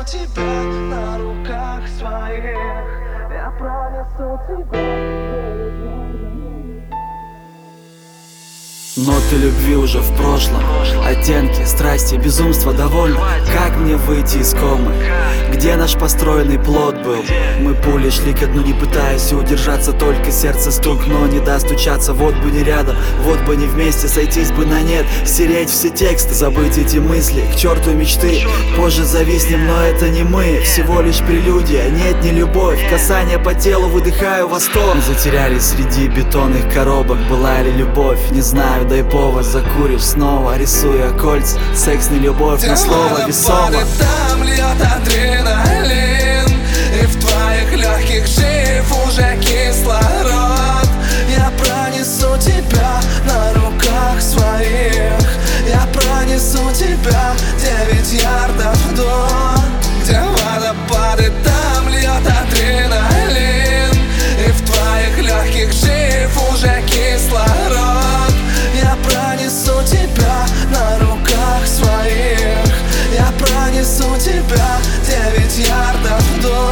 тебя на руках своих. Я пронесу тебя. Ноты любви уже в прошлом, оттенки, страсти, безумства довольно. Как мне выйти из комы? Где наш построенный плод был? Мы пули шли ко дну, не пытаясь удержаться, только сердце стук, но не достучаться. Вот бы не рядом, вот бы не вместе, сойтись бы на нет, стереть все тексты, забыть эти мысли, к черту мечты. Позже зависнем, но это не мы, всего лишь прелюдия, нет, не любовь. Касание по телу, выдыхаю восторг. Мы затерялись среди бетонных коробок, была ли любовь, не знаю. Дай повод, закуришь снова, рисуя кольца. Секс не любовь, но слово весомо. Там льет адреналин, и в твоих легких жив уже кислород. Я пронесу тебя на руках своих. Я пронесу тебя 9 ярдов до, где водопады, там льет адреналин, и в твоих легких жив уже кислород. Я пронесу тебя на руках своих. Я пронесу тебя 9 ярдов до.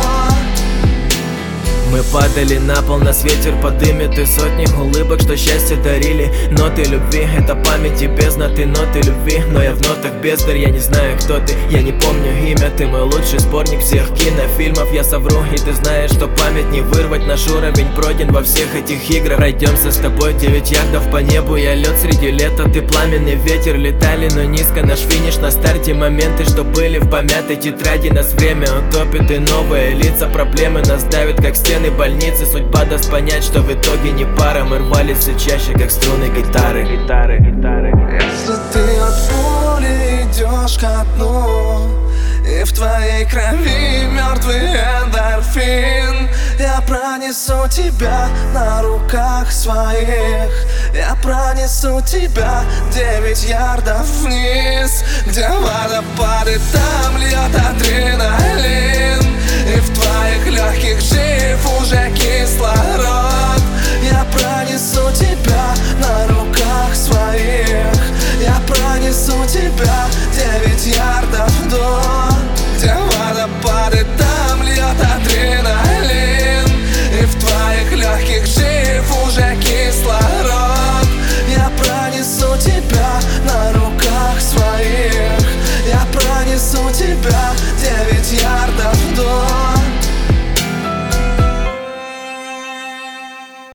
Мы падали на пол, нас ветер подымет, и сотни улыбок, что счастье дарили. Ноты любви, это память и бездна, ты ноты любви. Но я в нотах бездарь, я не знаю, кто ты, я не помню имя. Ты мой лучший сборник всех кинофильмов. Я совру, и ты знаешь, что память не вырвать. Наш уровень пройден во всех этих играх. Пройдемся с тобой 9 ярдов по небу. Я лед среди лета, ты пламенный ветер. Летали, но низко, наш финиш на старте. Моменты, что были в помятой тетради. Нас время утопит, и новые лица. Проблемы нас давят, как стены больницы. Судьба даст понять, что в итоге не пара. Мы рвались все чаще, как струны гитары. Если ты от пули идешь ко дну, и в твоей крови мертвый эндорфин, я пронесу тебя на руках своих. Я пронесу тебя 9 ярдов вниз, где водопады, там льет адреналин, и в твоих легких жив уже кислород.